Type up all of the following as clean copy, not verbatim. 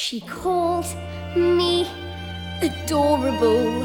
She called me adorable,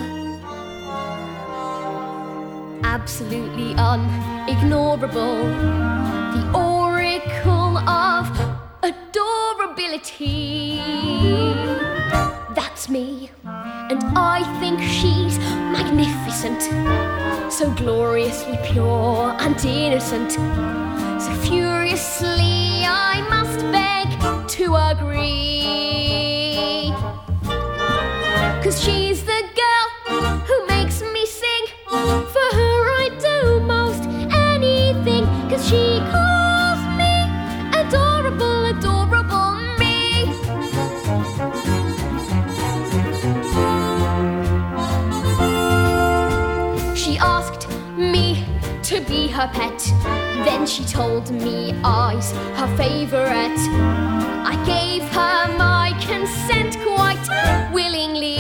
absolutely unignorable, the oracle of adorability. That's me, and I think she's magnificent, so gloriously pure and innocent, so furiously I must beg to agree. 'Cause she's the girl who makes me sing, for her I'd do most anything, 'cause she calls me adorable, adorable me. She asked me to be her pet, then she told me I's her favourite. I gave her my consent quite willingly.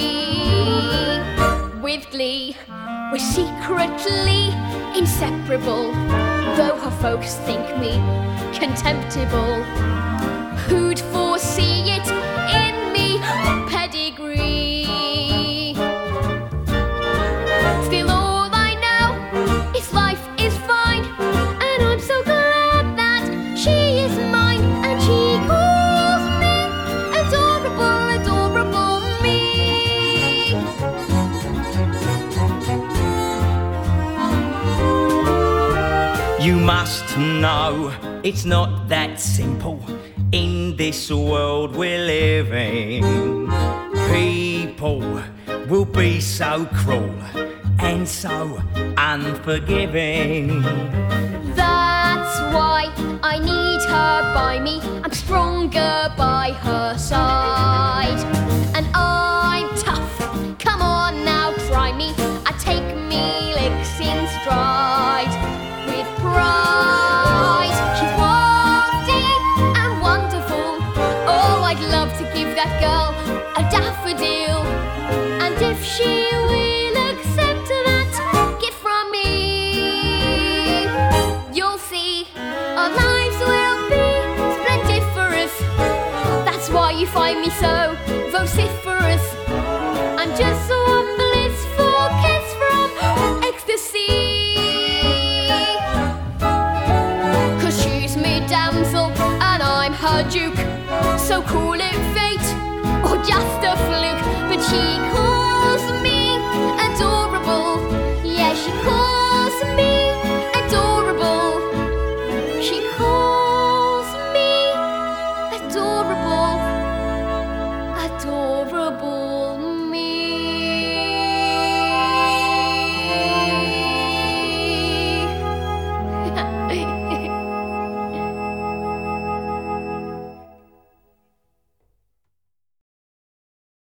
With glee, we're secretly inseparable, though her folks think me contemptible. Who'd foresee it in me pedigree? Still all I know is life is fine, and I'm so glad that she is mine, and she calls me adorable, adorable me. You must know it's not that simple in this world we're living. People will be so cruel and so unforgiving. That's why I need her by me. I'm stronger by her side, and I'm tough. Come on now, try me. I take me licks in stride with pride. She's wafty and wonderful. Oh, I'd love to give that girl a daffodil, and if she will accept that gift from me, you'll see our lives will be splendiferous. That's why you find me so vociferous. I'm just one blissful kiss from ecstasy. 'Cause she's me damsel and I'm her duke, so call it fate or just a fluke, but she